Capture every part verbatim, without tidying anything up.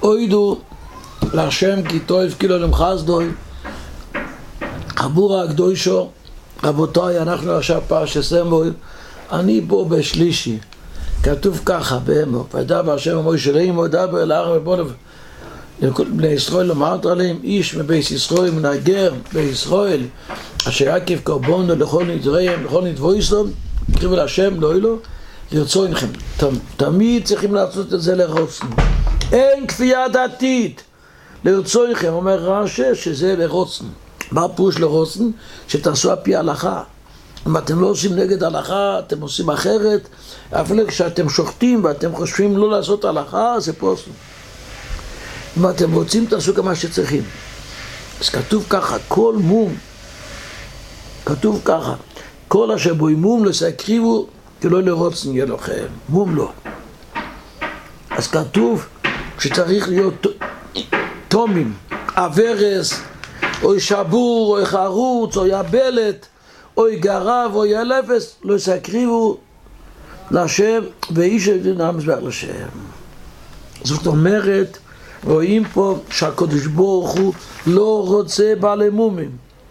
אוידו להשם כי טוב כאילו למחסדוי חבורה הקדושו. רבותיי, אנחנו עכשיו פרשת סמוי, אני פה בשלישי, כתוב ככה באמור, וידע בהשם מוישה לאמור דבר אל ההר ובוא בני ישראל אמרת עליהם איש מבית ישראל מן הגר בישראל אשר יקב קורבנו לכל נדריהם לכל נדבויסם יקריבו להשם לא אלו לרצות לכם. תמיד צריכים לעשות את זה לרוצנו, אין כפייה דתית לרצות לכם. אומר רש"י שזה לרוצנו. מה פירוש לרוצנו? שתעשו על פי ההלכה. אם אתם לא עושים נגד ההלכה, אתם עושים אחרת, אפילו כשאתם שוחטים ואתם חושבים לא לעשות הלכה, זה פוסל. אם אתם רוצים, תעשו כמה שצריכים. אז כתוב ככה, כל מום, כתוב ככה, כל אשר בוי מום לסקריבו, כי לא לרוצנו יהיה לכם, מום לא. אז כתוב שצריך להיות תומים, אברס, או שבור, או חרוץ, או יבלת, או גרב, או ילפס, לא יסקריבו לשם, ואיש אינם מזבח לשם. זאת אומרת, רואים פה שהקדוש ברוך הוא לא רוצה בעלי מומים.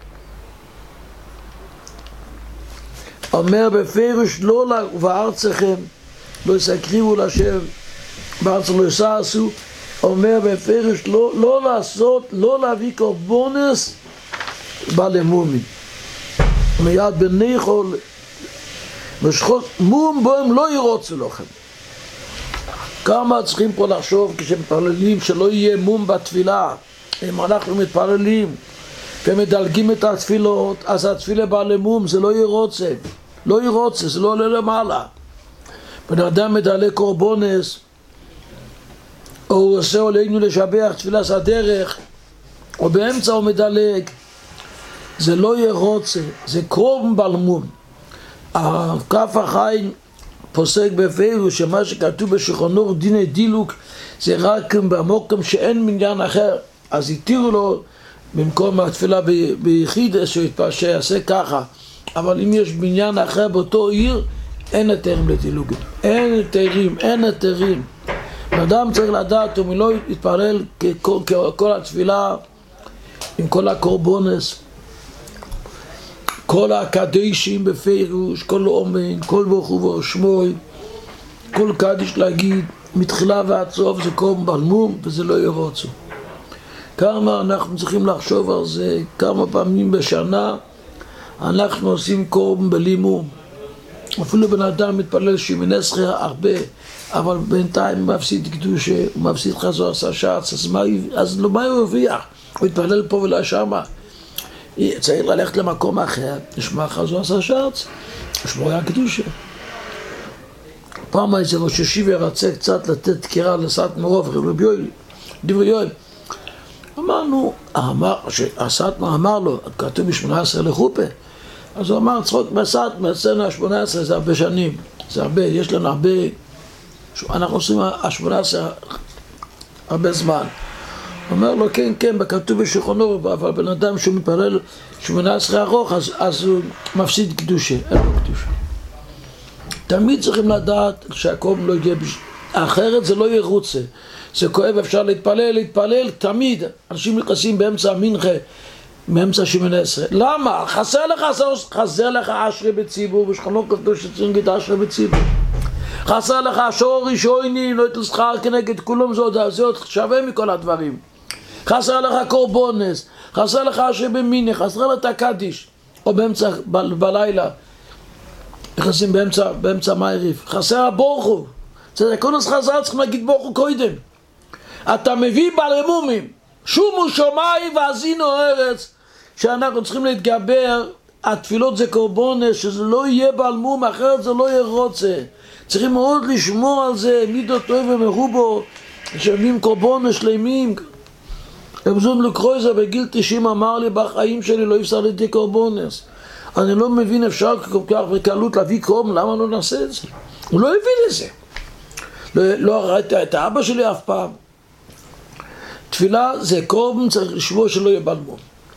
אומר בפירוש לא ובארצכם לא יסקריבו לשם, בארץ לא יסעשו. אומר בפירוש לא, לא לעשות, לא להביא קורבנס בעלי מומים. מיד בניחו משחות מום בו הם לא ירוצו לכם. כמה צריכים פה לחשוב כשמתפללים שלא יהיה מום בתפילה. אם אנחנו מתפללים ומדלגים את התפילות, אז התפילה בעלי מום זה לא ירוצה, לא ירוצה, זה לא עולה למעלה. בן אדם מדלג קורבנס, או הוא עושה עלינו לשבח תפילת הדרך, או באמצע הוא מדלג, זה לא ירוצה, זה קורבן בעל מום. כף החיים פוסק בפירוש שמה שכתוב בשולחן דיני דילוק זה רק במקום שאין מניין אחר, אז התירו לו במקום התפילה ביחיד שיעשה ככה. אבל אם יש בניין אחר באותו עיר, אין היתרים לדילוגים, אין היתרים, אין היתרים. אדם צריך לדעת אם לא יתפלל ככל, ככל התפילה עם כל הקורבנס, כל הקדישים בפירוש, כל אומן, כל ברוך הוא ושמוי, כל קדיש להגיד מתחילה ועד סוף, זה קורבן בעל מום וזה לא ירוצו. כמה אנחנו צריכים לחשוב על זה, כמה פעמים בשנה אנחנו עושים קורבן בלי מום. אפילו בן אדם מתפלל שמיני עשרה הרבה, אבל בינתיים הוא מפסיד קדושה, הוא מפסיד חזור עשה שץ, אז מה, אז לא מה הוא הרוויח? הוא יתפלל פה ולא שמה. צריך ללכת למקום אחר, לשמוע חזור עשה שץ, לשמוע היה קדושה. פעם איזה ראש ישיבה רצה קצת לתת תקירה לסת מרוב, רבי יואל, דברי יואל. אמרנו, הסתמה אמר לו, כתוב ב-שמונה עשרה לחופה, אז הוא אמר, צחוק בסתמה, אצלנו ה-שמונה עשרה זה הרבה שנים, זה הרבה, יש לנו הרבה, אנחנו עושים ה-שמונה עשרה הרבה זמן. הוא אומר לו, כן, כן, בכתוב בשולחן אורוך, אבל בן אדם שהוא מתפלל שמונה עשרה ארוך, אז, אז הוא מפסיד קדושה, אין לו קדושה. תמיד צריכים לדעת שהקורבן לא יגיע, אחרת זה לא ירוצה. זה כואב, אפשר להתפלל, להתפלל, תמיד. אנשים נכנסים באמצע המנחה, באמצע שמונה עשרה. למה? חסר לך, חסר לך אשרי בציבור, בשכנו קדוש שצריכים להגיד אשרי בציבור. חסר לך שור ראשוני, לא יתלשכר כנגד כולם, זה עוד, זה עוד שווה מכל הדברים. חסר לך קורבנס, חסר לך אשרי במיני, חסר לך הקדיש, או באמצע, ב- בלילה, נכנסים באמצע, באמצע מעריף. חסר הבורכו. זה כונס חז"ל צריכים להגיד בורכו קודם. אתה מביא בעלי מומים, שומו שמיים ועשינו ארץ, שאנחנו צריכים להתגבר. התפילות זה קורבנס, שזה לא יהיה בעל מום, אחרת זה לא ירוצה. צריכים מאוד לשמור על זה, מידות טוב ומרובו, שמים קורבנס שלמים. רבזון לקרויזר בגיל תשעים אמר לי, בחיים שלי לא יפסר לידי קורבנס. אני לא מבין, אפשר כל כך בקלות להביא קורבן, למה לא נעשה את זה? הוא לא הבין את זה. לא, לא ראיתי את האבא שלי אף פעם. תפילה זה קורבן, צריך לשמוע שלא יהיה בעל מום.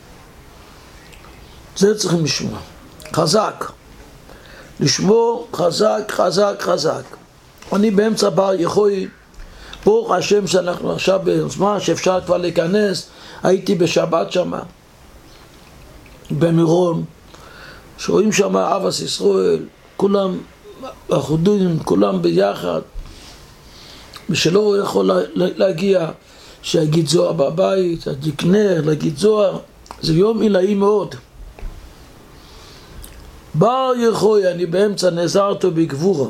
זה צריכים לשמוע. חזק. לשמוע חזק, חזק, חזק. אני באמצע בר יחוי, ברוך השם שאנחנו עכשיו בזמן שאפשר כבר להיכנס. הייתי בשבת שם, במירון, שרואים שם אבס ישראל, כולם אחודים, כולם ביחד. ושלא יכול להגיע, שיגיד זוהר בבית, יקנה, להגיד זוהר. זה יום עילאי מאוד. בר יחוי, אני באמצע נעזרתו בגבורה.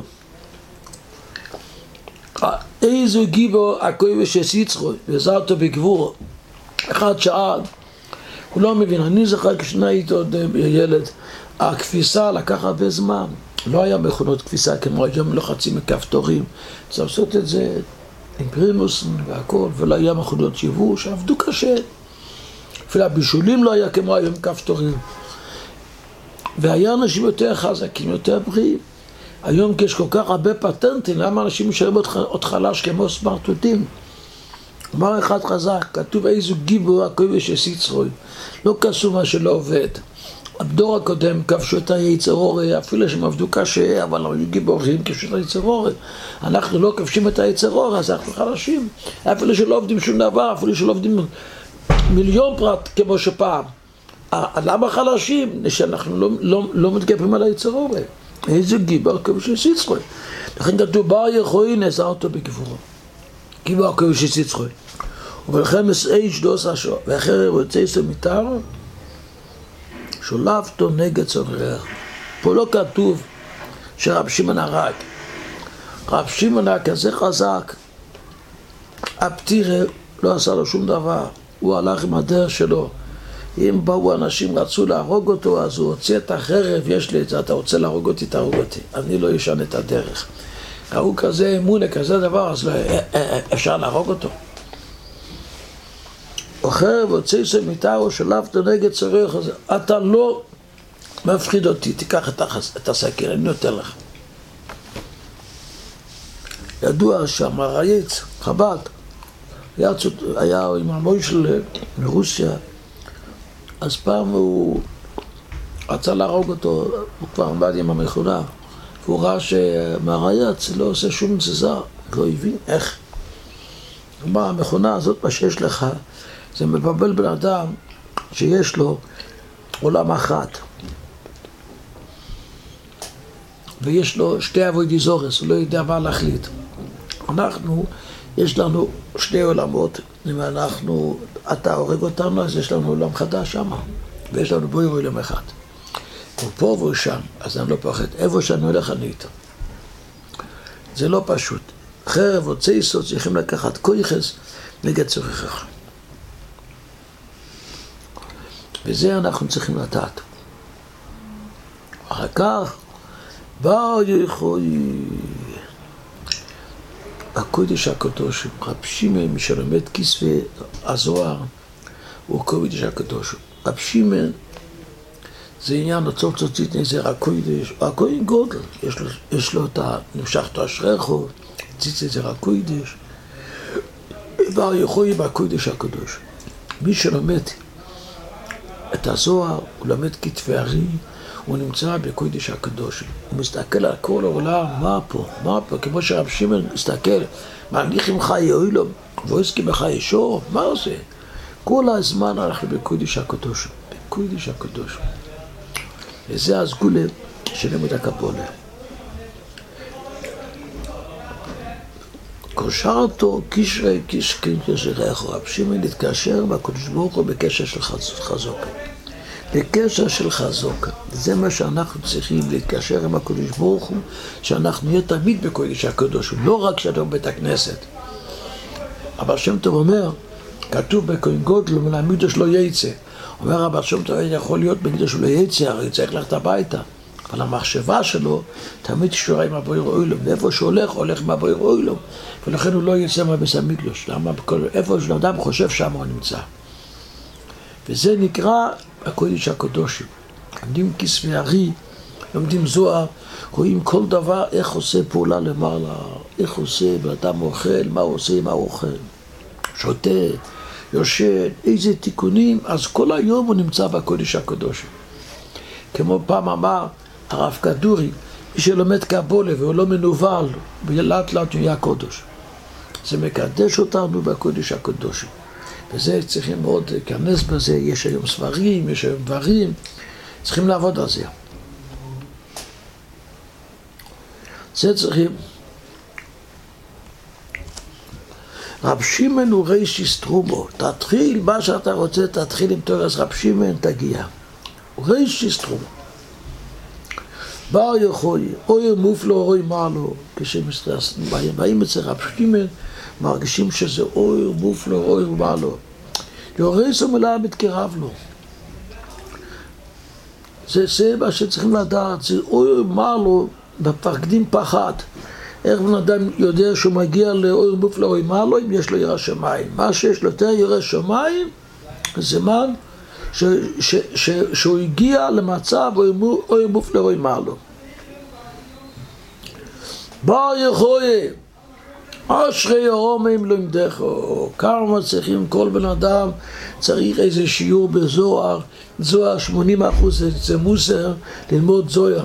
איזו גיבור הכובש יצחו, נעזרתו בגבורה. אחד שאל, הוא לא מבין, אני זוכר כשאני הייתי עוד ילד, הכביסה לקח הרבה זמן. לא היה מכונות כביסה כמו היום, לוחצים מכפתורים. צריך לעשות את זה עם פרימוס והכל, ולא היה מכונות שיבוש, עבדו קשה. אפילו הבישולים לא היה כמו היום כפתורים. והיה אנשים יותר חזקים, יותר בריאים. היום יש כל כך הרבה פטנטים, למה אנשים נשארים עוד חלש כמו סמרטוטים? אמר אחד חזק, כתוב איזו גיבור הכובש יצחו. לא כתוב מה שלא עובד. בדור הקודם כבשו את היצר אור, אפילו שהם עבדו קשה, אבל היו גיבורים כבשו את היצר אור. אנחנו לא כבשים את היצר אור, אז אנחנו חלשים. אפילו שלא עובדים שום דבר, אפילו שלא עובדים מיליון פרט כמו שפעם. למה חלשים? שאנחנו לא, לא, לא מתגברים על היצר אור. איזה גיבור הכובש יצחו. לכן כתוב בר יחוי נעזרתו בגבורו. גיבור הכובש יצחו. ולכן מסעיש דוס אשו, ואחרי רוצה יסו מיתר, שולפתו נגד צורר. פה לא כתוב שרב שמעון הרג. רב שמעון היה כזה חזק, הפטירה לא עשה לו שום דבר. הוא הלך עם הדרך שלו. אם באו אנשים רצו להרוג אותו, אז הוא הוציא את החרב, יש לי את זה, אתה רוצה להרוג אותי, תהרוג אותי. אני לא ישן את הדרך. ראו כזה אמונה, כזה דבר, אז לא, אפשר להרוג אותו. אחר והוציא יסו מיתר, שולפתו נגד צורר, אתה לא מפחיד אותי, תיקח את הסכין, אני נותן לך. ידוע שהמרייץ, חב"ד, היה, היה עם המוישל מרוסיה, אז פעם הוא רצה להרוג אותו, הוא כבר עמד עם המכונה, והוא ראה שהמרייץ לא עושה שום תזוזה, לא הבין איך. הוא אמר, המכונה הזאת, מה שיש לך, זה מבלבל בן אדם שיש לו עולם אחת. ויש לו שתי עבודי זורס, הוא לא יודע מה להחליט. אנחנו, יש לנו שני עולמות, אם אנחנו, אתה הורג אותנו, אז יש לנו עולם חדש שם, ויש לנו בו עולם אחד. הוא פה והוא שם, אז אני לא פוחד. איפה שאני הולך אני איתו. זה לא פשוט. חרב או צייסו צריכים לקחת כויחס נגד צורך. וזה אנחנו צריכים לדעת. אחר כך, בר יחוי. הקודש הקדוש, רב שמעון שלומד כספי הזוהר, הוא קודש הקדוש. רב שמעון זה עניין הצור צוצית נזר הקודש, הקודש גודל, יש לו, יש לו את הנמשכת אשריכו, ציצי זה הקודש. בר יחוי בקודש הקדוש. מי שלומד את הזוהר, הוא למד כתבי ארי, הוא נמצא בקודש הקדוש. הוא מסתכל על כל העולם, מה פה, מה פה, כמו שרב שמעון מסתכל, מניחים חיי אוילום, ואויסקים בחיי שור, מה זה? כל הזמן אנחנו בקודש הקדוש, בקודש הקדוש. וזה הסגולה של לימוד הקבלה. קושרתו קשרי קשקין קשריך, רב שמעון להתקשר בקדוש ברוך הוא בקשר של חזוק. בקשר של חזוק. זה מה שאנחנו צריכים להתקשר עם הקדוש ברוך הוא, שאנחנו נהיה תמיד בקודש הקדוש, לא רק שאנחנו בית הכנסת. אבל שם טוב אומר, כתוב בכהן גודל, מלמידו שלא יצא. אומר רבי שם טוב, יכול להיות בגלל שלא יצא, הרי צריך ללכת הביתה. אבל המחשבה שלו תמיד קשורה עם הבויר אוילום, ואיפה שהוא הולך, הולך עם הבויר אוילום, ולכן הוא לא יצא מהבית המקדש. למה? איפה שאדם חושב שם הוא נמצא. וזה נקרא הקודש הקדוש. לומדים כספי ארי, לומדים זוהר, רואים כל דבר, איך עושה פעולה למעלה, איך עושה, ואדם אוכל, מה הוא עושה, מה הוא אוכל. שותה, יושן, איזה תיקונים, אז כל היום הוא נמצא בקודש הקדוש. כמו פעם אמר הרב כדורי, מי שלומד קבלה והוא לא מנוול, ולאט לאט הוא יהיה קודש. זה מקדש אותנו בקודש הקדושים. וזה צריכים מאוד להיכנס בזה, יש היום ספרים, יש היום דברים, צריכים לעבוד על זה. זה צריכים. רב שמעון הוא רישיס תרומו, תתחיל מה שאתה רוצה, תתחיל עם תורס רב שמעון, תגיע. הוא רישיס תרומו. בר יחוי, אוי מופלו, אוי מעלו, כשבאים אצל רב שמעון, מרגישים שזה אוי מופלו, אוי מעלו. יורס המילה מתקרב לו. זה, זה מה שצריכים לדעת, זה אוי מעלו, בפרקדים פחד. איך בן אדם יודע שהוא מגיע לאור מופלא או מעלו אם יש לו ירא שמיים. מה שיש לו יותר ירא שמיים זה מן ש, ש, ש, שהוא הגיע למצב אור מופלא או מעלו. בר יחוי אשרי הרומם למדךו. כמה צריכים, כל בן אדם צריך איזה שיעור בזוהר. זוהר שמונים אחוז זה מוסר, ללמוד זוהר.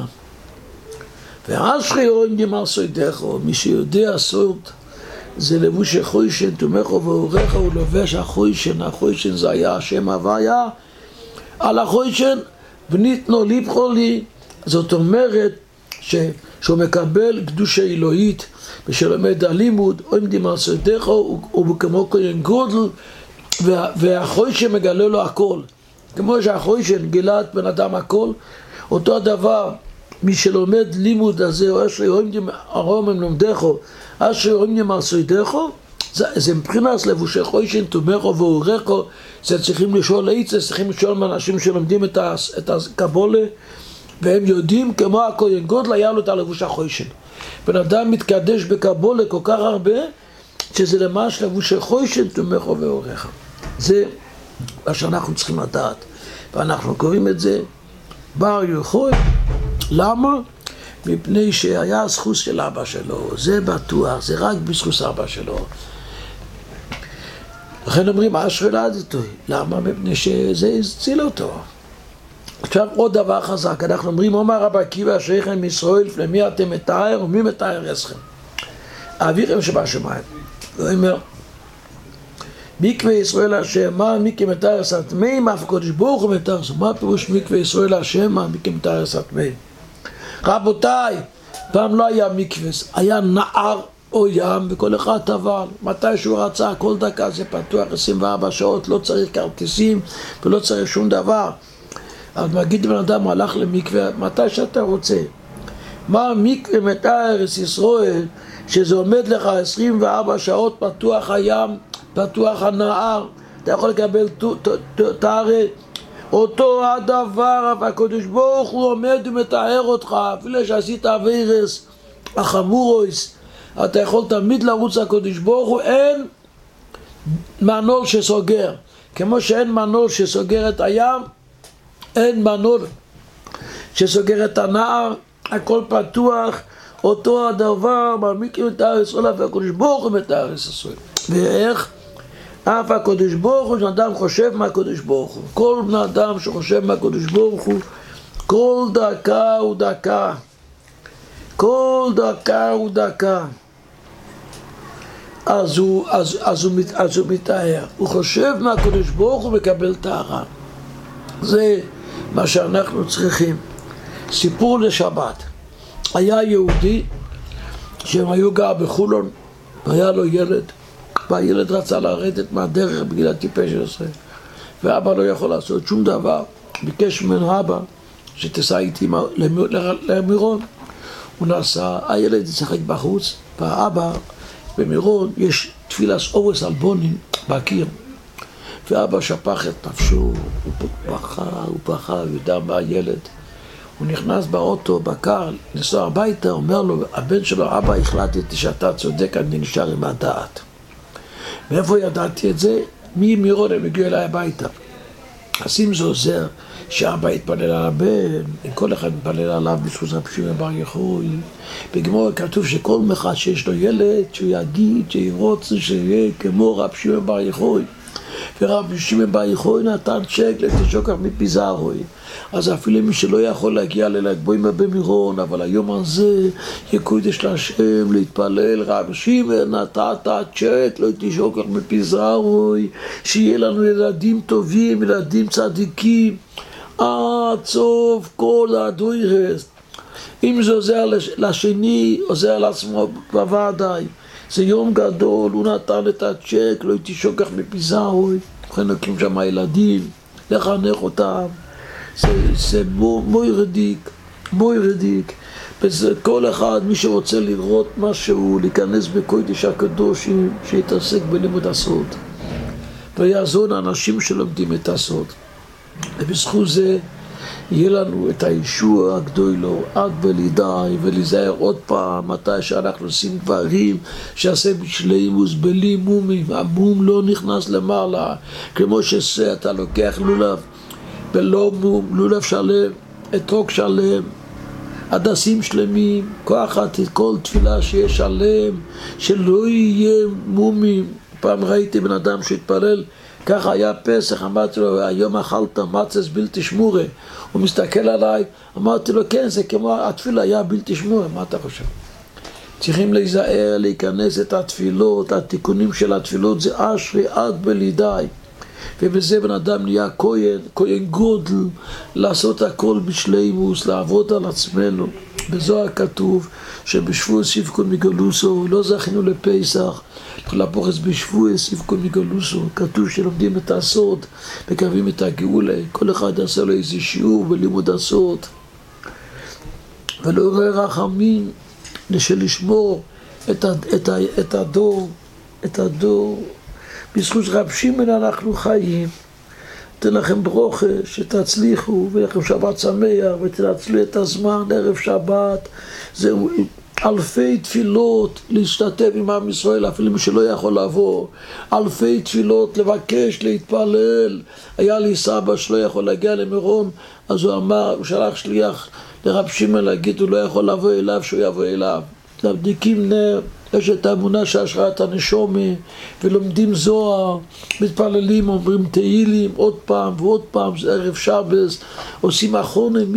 ואשרי אוהים גמר סוידךו, מי שיודע סוד זה לבוש החוישן, תומכו ואורך הוא לובש החוישן, החוישן זה היה השם הוויה, על החוישן וניתנו ליבחו לי, זאת אומרת ש, שהוא מקבל קדושה אלוהית ושלומד הלימוד, אוהים גמר סוידךו, הוא כמו כהן גודל, וה, והחוישן מגלה לו הכל, כמו שהחוישן גילה את בן אדם הכל, אותו הדבר, מי שלומד לימוד הזה, או אשרי אוהים הרומם לומדךו, אשרי אוהים גמר סוידךו, זה מבחינת לבושי חוישן, תומכו ואורכו, זה צריכים לשאול לעיצה, צריכים לשאול מאנשים שלומדים את הקבולה, והם יודעים כמו הכהן גודל היה לו את הלבוש החוישן. בן אדם מתקדש בקבולה כל כך הרבה, שזה ממש לבושי חוישן, תומכו ואורכו. זה מה שאנחנו צריכים לדעת, ואנחנו קוראים את זה בר יחוי. למה? מפני שהיה זכות של אבא שלו, זה בטוח, זה רק בזכות אבא שלו. לכן אומרים, אשרי לעדתו. למה? מפני שזה הציל אותו. עכשיו עוד דבר חזק, אנחנו אומרים, אומר רבי עקיבא אשריכם ישראל, למי אתם מתאר ומי מתאר אתכם? אביכם שבשמיים. הוא אומר, מקווה ישראל השם, מה מקווה מתאר סתמי, מה הקדוש ברוך הוא מתאר, מה פירוש מקווה ישראל השם, מה מקווה מתאר סתמי? רבותיי, פעם לא היה מקווס, היה נער או ים וכל אחד טבל. מתי שהוא רצה, כל דקה זה פתוח עשרים וארבע שעות, לא צריך כרטיסים ולא צריך שום דבר. אז מגיד בן אדם, הוא הלך למקווה, מתי שאתה רוצה. מה מקווה מתאר ישראל, שזה עומד לך עשרים וארבע שעות פתוח הים, פתוח הנער, אתה יכול לקבל תארת. אותו הדבר, והקדוש ברוך הוא עומד ומתאר אותך, אפילו שעשית אבירס, החמורויס, אתה יכול תמיד לרוץ לקדוש ברוך הוא, אין מנור שסוגר. כמו שאין מנור שסוגר את הים, אין מנור שסוגר את הנער, הכל פתוח, אותו הדבר, מעמיק מתאר ישראל, והקדוש ברוך הוא מתאר ישראל. ואיך? אף הקדוש ברוך הוא, שאדם חושב מהקדוש ברוך הוא. כל בן אדם שחושב מהקדוש ברוך הוא, כל דקה הוא דקה. כל דקה הוא דקה. אז הוא, אז, אז הוא, אז הוא מתאר. הוא חושב מהקדוש ברוך הוא מקבל טהרה. זה מה שאנחנו צריכים. סיפור לשבת. היה יהודי שהם היו גר בחולון, והיה לו ילד. והילד רצה לרדת מהדרך בגיל הטיפש עשרה, ואבא לא יכול לעשות שום דבר. ביקש ממנו אבא שתסע איתי למירון. הוא נסע, הילד ישחק בחוץ, והאבא במירון יש תפילת אורס אלבונים בקיר, ואבא שפך את נפשו, הוא בכה, הוא בכה, וידע מה הילד. הוא נכנס באוטו, בקר, נסע הביתה, אומר לו, הבן שלו, אבא, החלטתי שאתה צודק, אני נשאר עם הדעת. מאיפה ידעתי את זה? ממירון הם הגיעו אליי הביתה. אז אם זה עוזר שאבא יתפלל על הבן, כל אחד מתפלל עליו בזכות רבי שמעון בר יחוי. בגמרא כתוב שכל אחד שיש לו ילד, שהוא יגיד, שירוץ, שיהיה כמו רבי שמעון בר יחוי. ורבי שמעון בר יוחאי נתן צ'ק לתשוקח מפיזרוי. אז אפילו מי שלא יכול להגיע לל"ג בעומר במירון, אבל היום הזה יקודש להשם להתפלל, רבי שמעון נתת צ'ק לתשוקח מפיזרוי, שיהיה לנו ילדים טובים, ילדים צדיקים עד סוף כל הדוירס. אם זה עוזר לשני, עוזר לעצמו בוודאי. זה יום גדול, הוא נתן את הצ'ק, לא תשוקח מפיזרוי, לכן נקים שם הילדים, לחנך אותם. זה, זה מוי רדיק, מוי רדיק. וזה כל אחד, מי שרוצה לראות משהו, להיכנס בקודש הקדושים, שיתעסק בלימוד הסוד. ויעזור לאנשים שלומדים את הסוד. ובזכות זה, יהיה לנו את הישוע הגדול לו עד בלידי, ולהיזהר עוד פעם מתי שאנחנו עושים דברים שעשה בשלימוס בלי מומים. המום לא נכנס למעלה, כמו שזה אתה לוקח לולב בלא מום, לולב שלם, אתרוג שלם, הדסים שלמים, כוח כל תפילה שיש שלם, שלא יהיה מומים. פעם ראיתי בן אדם שהתפלל ככה, היה פסח, אמרתי לו, היום אכלת מצס בלתי שמורה. הוא מסתכל עליי, אמרתי לו, כן, זה כמו התפילה היה בלתי שמורה. מה אתה חושב? צריכים להיזהר, להיכנס את התפילות, התיקונים של התפילות, זה אשרי עד בלידי. ובזה בן אדם נהיה כהן, כהן גודל, לעשות הכל בשלימוס, לעבוד על עצמנו. בזוהר כתוב שבשבוע סיפקון מגלוסו, לא זכינו לפסח, לפוחס בשבוע סיפקון מגלוסו, כתוב שלומדים את הסוד, מקווים את הגאולה, כל אחד יעשה לו איזה שיעור בלימוד הסוד. ולא יראה רחמים לשמור את, את, את הדור, את הדור. בזכות רב שמעון אנחנו חיים. תן לכם ברוכה, שתצליחו, ולכם שבת שמח, ותנצלו את הזמן, ערב שבת. זהו אלפי תפילות להשתתף עם עם ישראל, אפילו מי שלא יכול לבוא. אלפי תפילות לבקש, להתפלל. היה לי סבא שלא יכול להגיע למירון, אז הוא אמר, הוא שלח שליח לרב שמעון להגיד, הוא לא יכול לבוא אליו, שהוא יבוא אליו. תבדיקים נר. יש את האמונה שהשראת הנשומה, ולומדים זוהר, מתפללים, אומרים תהילים, עוד פעם ועוד פעם, זה ערב שבס, עושים אחרונים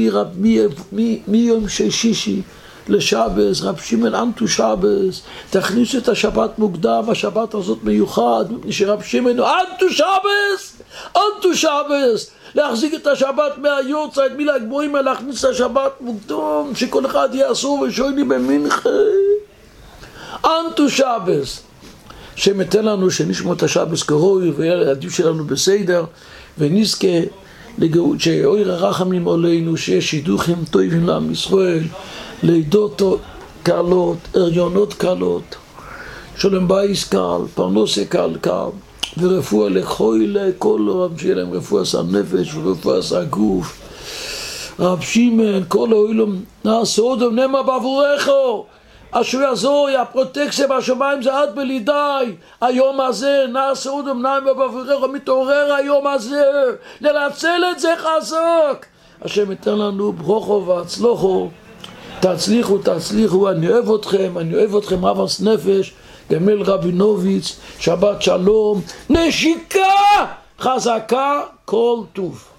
מיום שישי לשבס, רב שמעון אנטו שבס, תכניסו את השבת מוקדם, השבת הזאת מיוחד, שרב שמעון אנטו שבס, אנטו שבס, להחזיק את השבת מהיורצייט, מל"ג בעומר, להכניס את השבת מוקדם, שכל אחד יעשו ושויני במנחה. אנטו שבס, שמתן לנו שנשמע את השבס כרוי והילדים שלנו בסדר, ונזכה לגאות שאויר הרחמים עלינו, שיש שידוכים טובים לעם ישראל, לידות קלות, הריונות קלות, שלום בייס קל, פרנסה קל קל, ורפואה לכל כל רב שיהיה להם רפואה עשה נפש ורפואה עשה גוף. רב שמעון כל העולם נעשה עוד נמה בעבורכו, אשר יעזור, הפרוטקציה בשמיים זה עד בלידי. היום הזה נעשה עוד אמניים ובבריך, מתעורר היום הזה, לנצל את זה חזק. השם ייתן לנו ברוכו והצלוחו, תצליחו, תצליחו, אני אוהב אתכם, אני אוהב אתכם רבס נפש, גמל רבינוביץ, שבת שלום, נשיקה חזקה, כל טוב.